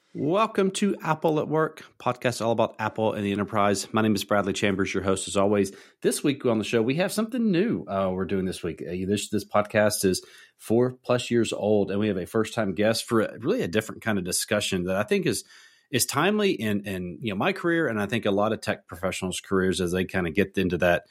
Welcome to Apple at Work, podcast all about Apple and the enterprise. My name is Bradley Chambers, your host as always. This week on the show, we have something new we're doing this week. This podcast is 4+ years old, and we have a first-time guest for really a different kind of discussion that I think is timely in my career, and I think a lot of tech professionals' careers as they kind of get into that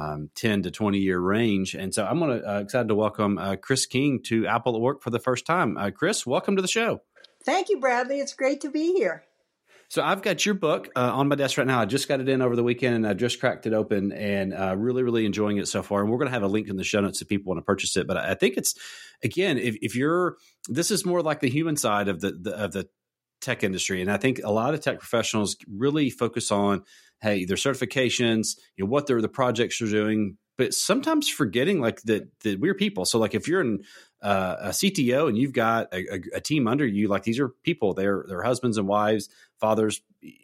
10 to 20 year range. And so I'm excited to welcome Chris King to Apple at Work for the first time. Chris, welcome to the show. Thank you, Bradley. It's great to be here. So I've got your book on my desk right now. I just got it in over the weekend, and I just cracked it open, and really, really enjoying it so far. And we're going to have a link in the show notes if people want to purchase it. But I think it's, again, if you're, this is more like the human side of the tech industry, and I think a lot of tech professionals really focus on, hey, their certifications, what the projects they're doing, but sometimes forgetting like that we're people. So like if you're a CTO and you've got a team under you, like these are people, they're husbands and wives, fathers,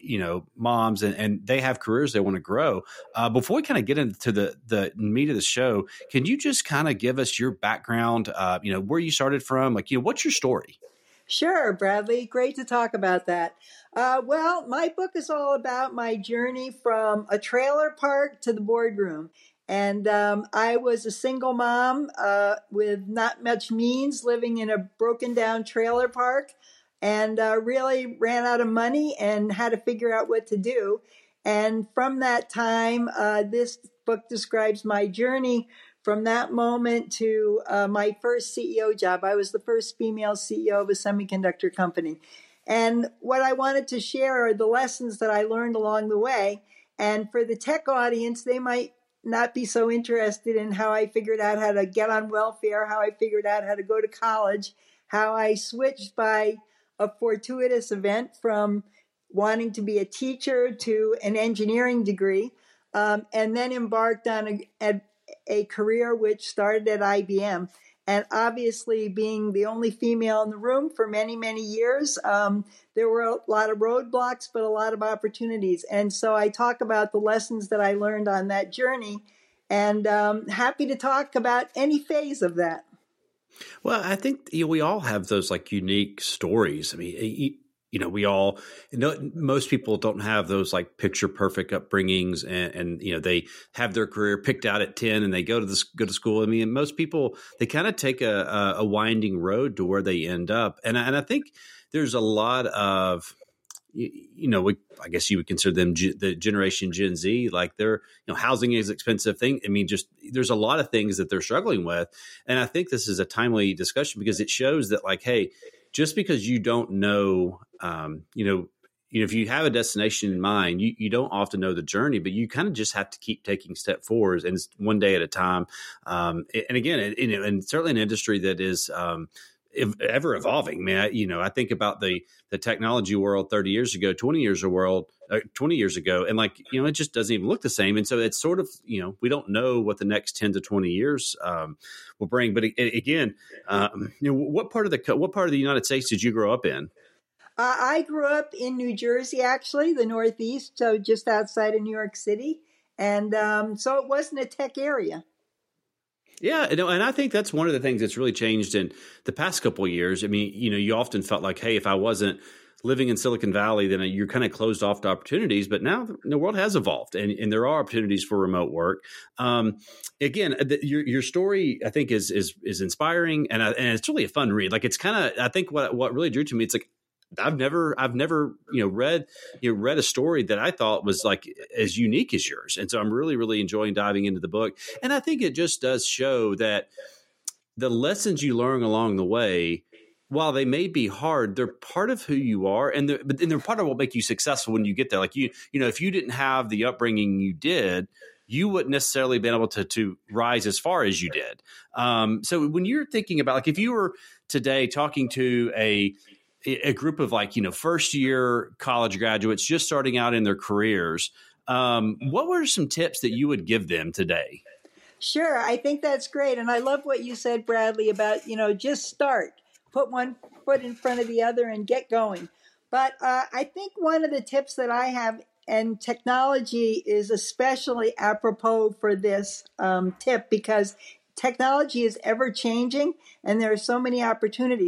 moms, and they have careers they want to grow. Before we kind of get into the meat of the show, can you just kind of give us your background, where you started from, like, what's your story? Sure, Bradley. Great to talk about that. Well, my book is all about my journey from a trailer park to the boardroom. And I was a single mom with not much means, living in a broken down trailer park, and really ran out of money and had to figure out what to do. And from that time, this book describes my journey from that moment to my first CEO job. I was the first female CEO of a semiconductor company. And what I wanted to share are the lessons that I learned along the way. And for the tech audience, they might not be so interested in how I figured out how to get on welfare, how I figured out how to go to college, how I switched by a fortuitous event from wanting to be a teacher to an engineering degree, and then embarked on a career which started at IBM. And obviously, being the only female in the room for many, many years, there were a lot of roadblocks, but a lot of opportunities. And so I talk about the lessons that I learned on that journey, and happy to talk about any phase of that. Well, I think we all have those like unique stories. I mean, we all, most people don't have those like picture perfect upbringings, and they have their career picked out at 10 and they go to school. I mean, most people, they kind of take a winding road to where they end up. And I think there's a lot of, I guess you would consider them the generation Gen Z, like they're, housing is an expensive thing. I mean, just there's a lot of things that they're struggling with. And I think this is a timely discussion because it shows that like, hey, just because you don't know, if you have a destination in mind, you don't often know the journey, but you kind of just have to keep taking step forwards and it's one day at a time. And again, and certainly an industry that is ever evolving. I mean, I think about the technology world 30 years ago, 20 years ago, and like, it just doesn't even look the same. And so it's sort of, we don't know what the next 10 to 20 years will bring. But again, what part of the United States did you grow up in? I grew up in New Jersey, actually, the Northeast, so just outside of New York City. And so it wasn't a tech area. Yeah, and I think that's one of the things that's really changed in the past couple of years. I mean, you often felt like, hey, if I wasn't living in Silicon Valley, then you're kind of closed off to opportunities. But now the world has evolved, and there are opportunities for remote work. Again, your story, I think, is inspiring, and it's really a fun read. Like it's kind of, I think what really drew to me, it's like I've never read a story that I thought was like as unique as yours. And so I'm really, really enjoying diving into the book. And I think it just does show that the lessons you learn along the way, while they may be hard, they're part of who you are. And they're part of what make you successful when you get there. Like if you didn't have the upbringing you did, you wouldn't necessarily been able to rise as far as you did. So when you're thinking about, like, if you were today talking to a group of first year college graduates just starting out in their careers, what were some tips that you would give them today? Sure. I think that's great. And I love what you said, Bradley, about, just start, put one foot in front of the other and get going. But I think one of the tips that I have, and technology is especially apropos for this tip, because technology is ever changing and there are so many opportunities.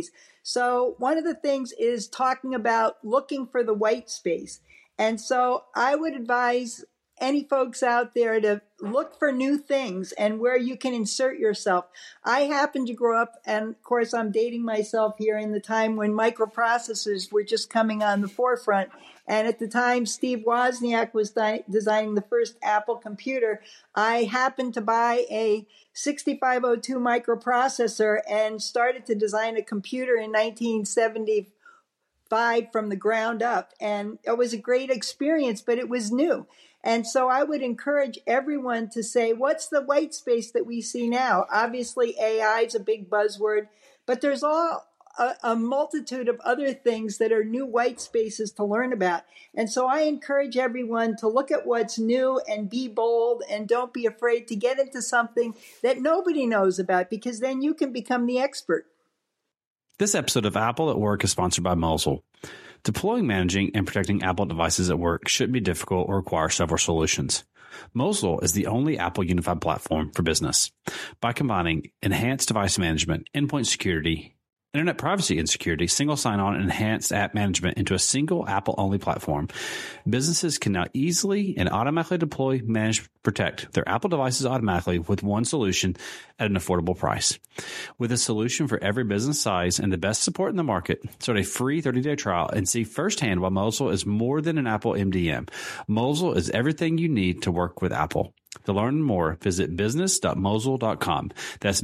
So one of the things is talking about looking for the white space. And so I would advise any folks out there to look for new things and where you can insert yourself. I happen to grow up, and of course I'm dating myself here, in the time when microprocessors were just coming on the forefront. And at the time Steve Wozniak was designing the first Apple computer, I happened to buy a 6502 microprocessor and started to design a computer in 1975 from the ground up. And it was a great experience, but it was new. And so I would encourage everyone to say, what's the white space that we see now? Obviously, AI is a big buzzword, but there's a multitude of other things that are new white spaces to learn about. And so I encourage everyone to look at what's new and be bold, and don't be afraid to get into something that nobody knows about, because then you can become the expert. This episode of Apple at Work is sponsored by Mosel. Deploying, managing, and protecting Apple devices at work shouldn't be difficult or require several solutions. Mosel is the only Apple unified platform for business. By combining enhanced device management, endpoint security, internet privacy and security, single sign-on, and enhanced app management into a single Apple-only platform, businesses can now easily and automatically deploy, manage, protect their Apple devices automatically with one solution at an affordable price. With a solution for every business size and the best support in the market, start a free 30-day trial and see firsthand why Mosel is more than an Apple MDM. Mosel is everything you need to work with Apple. To learn more, visit business.mosel.com. That's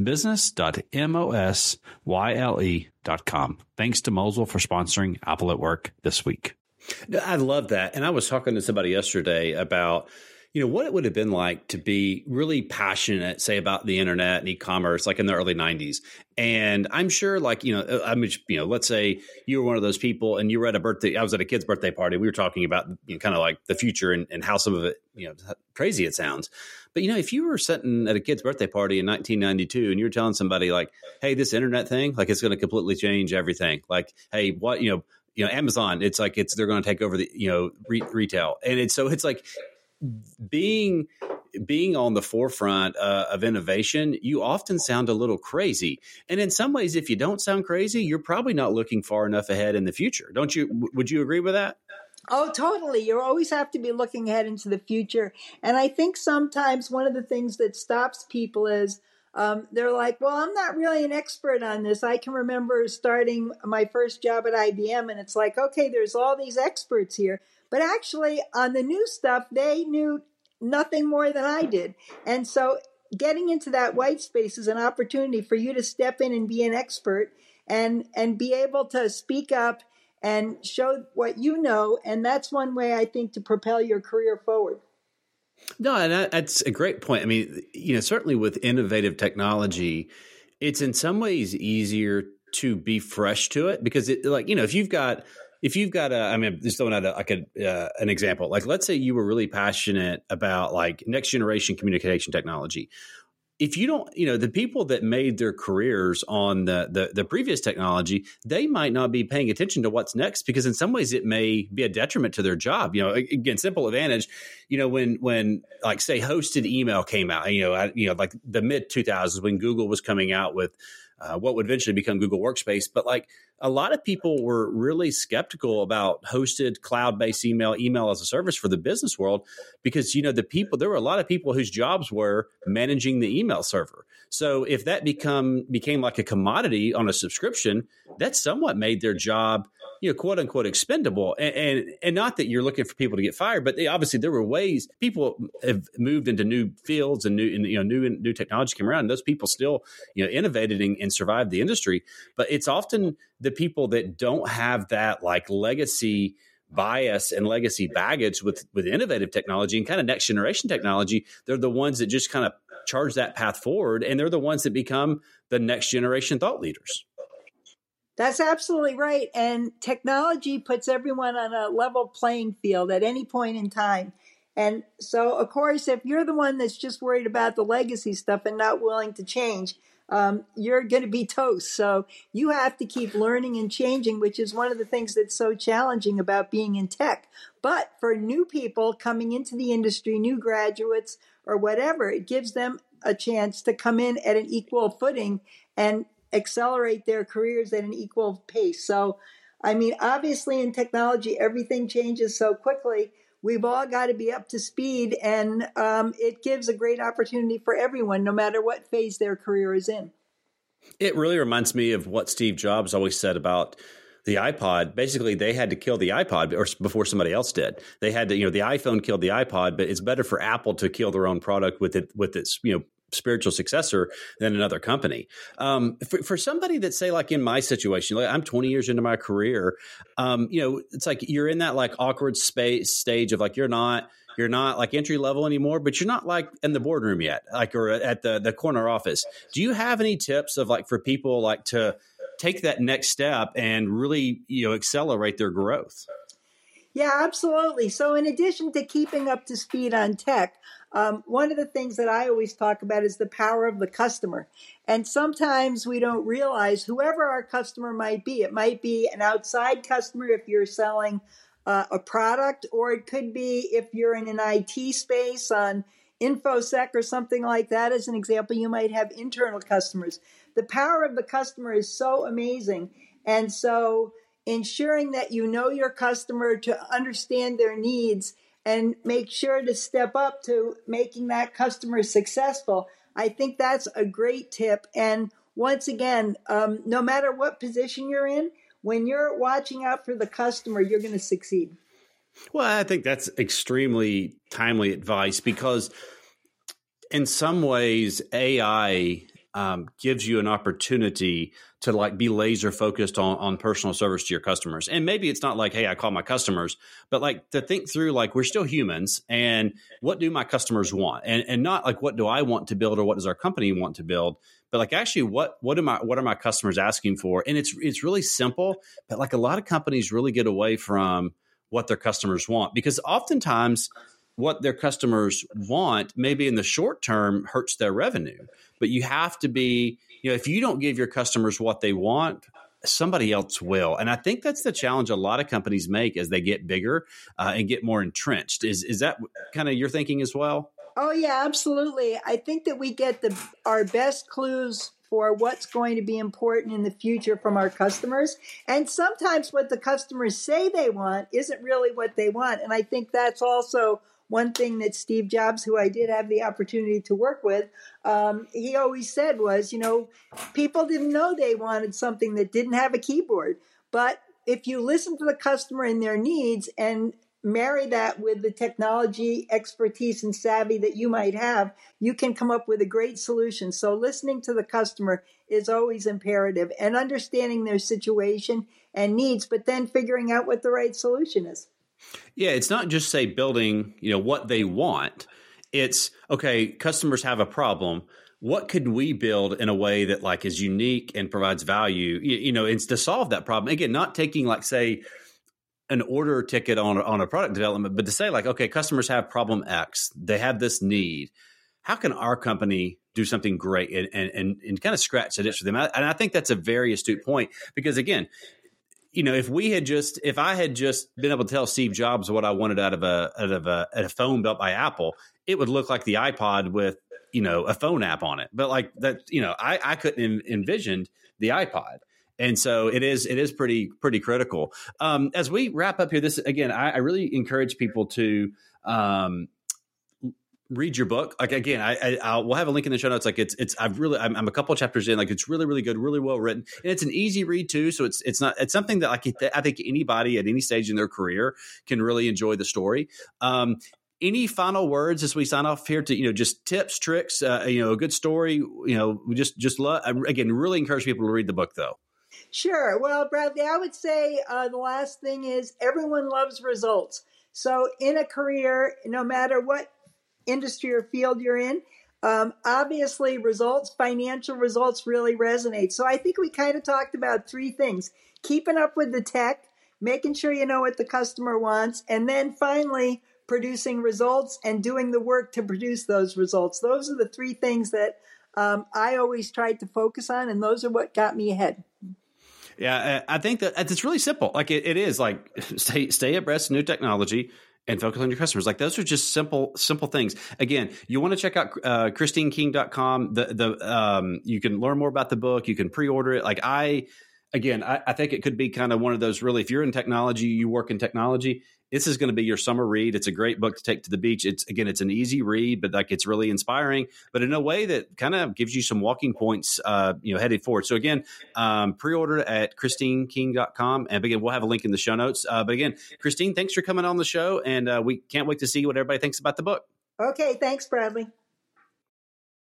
business.mosyle.com. Thanks to Mosel for sponsoring Apple at Work this week. I love that. And I was talking to somebody yesterday about, what it would have been like to be really passionate, say, about the internet and e-commerce, like in the early 90s. And I'm sure, let's say you were one of those people and you were at I was at a kid's birthday party. We were talking about, kind of like the future and how some of it, how crazy it sounds. But, if you were sitting at a kid's birthday party in 1992 and you were telling somebody like, hey, this internet thing, like it's going to completely change everything. Like, hey, what, Amazon, it's like they're going to take over the, retail. And it's like, being on the forefront of innovation, you often sound a little crazy. And in some ways, if you don't sound crazy, you're probably not looking far enough ahead in the future. Don't you? Would you agree with that? Oh, totally. You always have to be looking ahead into the future. And I think sometimes one of the things that stops people is they're like, well, I'm not really an expert on this. I can remember starting my first job at IBM, and it's like, okay, there's all these experts here. But actually, on the new stuff, they knew nothing more than I did. And so getting into that white space is an opportunity for you to step in and be an expert and be able to speak up and show what you know. And that's one way, I think, to propel your career forward. No, and that's a great point. I mean, certainly with innovative technology, it's in some ways easier to be fresh to it because if you've got just throwing out an example. Like, let's say you were really passionate about like next generation communication technology. If you don't, the people that made their careers on the previous technology, they might not be paying attention to what's next because in some ways it may be a detriment to their job. Again, simple advantage. When like say hosted email came out, like the mid 2000s when Google was coming out with what would eventually become Google Workspace. But like a lot of people were really skeptical about hosted cloud-based email as a service for the business world because, there were a lot of people whose jobs were managing the email server. So if that became like a commodity on a subscription, that somewhat made their job, quote unquote, expendable. And not that you're looking for people to get fired, but obviously there were ways people have moved into new fields and new technology came around. And those people still, innovated and survived the industry. But it's often the people that don't have that like legacy bias and legacy baggage with innovative technology and kind of next generation technology. They're the ones that just kind of charge that path forward. And they're the ones that become the next generation thought leaders. That's absolutely right. And technology puts everyone on a level playing field at any point in time. And so, of course, if you're the one that's just worried about the legacy stuff and not willing to change, you're going to be toast. So you have to keep learning and changing, which is one of the things that's so challenging about being in tech. But for new people coming into the industry, new graduates or whatever, it gives them a chance to come in at an equal footing and accelerate their careers at an equal pace. So, I mean, obviously in technology, everything changes so quickly. We've all got to be up to speed, and it gives a great opportunity for everyone, no matter what phase their career is in. It really reminds me of what Steve Jobs always said about the iPod. Basically, they had to kill the iPod before somebody else did. They had to, the iPhone killed the iPod, but it's better for Apple to kill their own product with its spiritual successor than another company. For somebody that, say, like in my situation, like I'm 20 years into my career, it's like you're in that like awkward stage of like you're not like entry level anymore, but you're not like in the boardroom yet, like, or at the corner office. Do you have any tips of like for people like to take that next step and really, accelerate their growth? Yeah, absolutely. So in addition to keeping up to speed on tech, one of the things that I always talk about is the power of the customer. And sometimes we don't realize whoever our customer might be. It might be an outside customer if you're selling a product, or it could be if you're in an IT space on InfoSec or something like that. As an example, you might have internal customers. The power of the customer is so amazing. And so ensuring that you know your customer, to understand their needs, and make sure to step up to making that customer successful. I think that's a great tip. And once again, no matter what position you're in, when you're watching out for the customer, you're going to succeed. Well, I think that's extremely timely advice, because in some ways, AI gives you an opportunity to like be laser focused on personal service to your customers. And maybe it's not like, hey, I call my customers, but like to think through, like, we're still humans, and what do my customers want? And not like, what do I want to build or what does our company want to build? But like, actually, what are my customers asking for? And it's really simple, but like a lot of companies really get away from what their customers want, because oftentimes what their customers want maybe in the short term hurts their revenue. But you have to be, if you don't give your customers what they want, somebody else will. And I think that's the challenge a lot of companies make as they get bigger and get more entrenched. Is that kind of your thinking as well? Oh, yeah, absolutely. I think that we get our best clues for what's going to be important in the future from our customers. And sometimes what the customers say they want isn't really what they want. And I think that's also one thing that Steve Jobs, who I did have the opportunity to work with, he always said was, people didn't know they wanted something that didn't have a keyboard. But if you listen to the customer and their needs and marry that with the technology expertise and savvy that you might have, you can come up with a great solution. So listening to the customer is always imperative, and understanding their situation and needs, but then figuring out what the right solution is. Yeah, it's not just, say, building, what they want. It's, okay, customers have a problem. What could we build in a way that like is unique and provides value, it's to solve that problem. Again, not taking like, say, an order ticket on a product development, but to say like, okay, customers have problem X, they have this need. How can our company do something great and kind of scratch that itch for them? And I think that's a very astute point, because again, if I had just been able to tell Steve Jobs what I wanted out of a phone built by Apple, it would look like the iPod with, a phone app on it. But like that, I couldn't envisioned the iPod. And so it is pretty critical. As we wrap up here, this again, I really encourage people to read your book. Like again, we'll have a link in the show notes. Like I'm a couple of chapters in. Like it's really, really good, really well written, and it's an easy read too. So it's something that I think anybody at any stage in their career can really enjoy the story. Any final words as we sign off here to, just tips, tricks, a good story, we just love, again, really encourage people to read the book though. Sure. Well, Bradley, I would say the last thing is everyone loves results. So in a career, no matter what industry or field you're in, obviously financial results really resonate. So I think we kind of talked about three things: keeping up with the tech, making sure you know what the customer wants, and then finally producing results and doing the work to produce those results. Those are the three things that I always tried to focus on, and those are what got me ahead. Yeah, I think that it's really simple. Like it is like stay abreast of new technology, and focus on your customers. Like those are just simple things. Again, you want to check out ChristineKing.com. You can learn more about the book. You can pre-order it. Like I think it could be kind of one of those really, if you're in technology, you work in technology, this is going to be your summer read. It's a great book to take to the beach. It's an easy read, but like it's really inspiring, but in a way that kind of gives you some walking points, headed forward. So again, pre-order at ChristineKing.com. And again, we'll have a link in the show notes. But again, Christine, thanks for coming on the show. And we can't wait to see what everybody thinks about the book. Okay. Thanks, Bradley.